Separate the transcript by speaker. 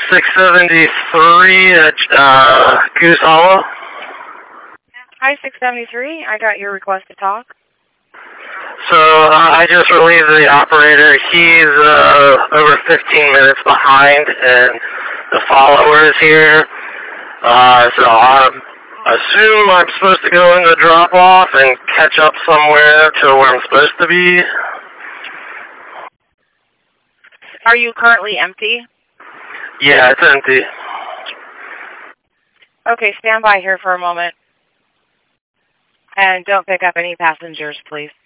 Speaker 1: 673 at Goose Hollow.
Speaker 2: Hi, 673. I got your request to talk.
Speaker 1: So I just relieved the operator. He's over 15 minutes behind, and the follower is here. So I assume I'm supposed to go in the drop-off and catch up somewhere to where I'm supposed to be.
Speaker 2: Are you currently empty?
Speaker 1: Yeah, it's empty.
Speaker 2: Okay, stand by here for a moment. And don't pick up any passengers, please.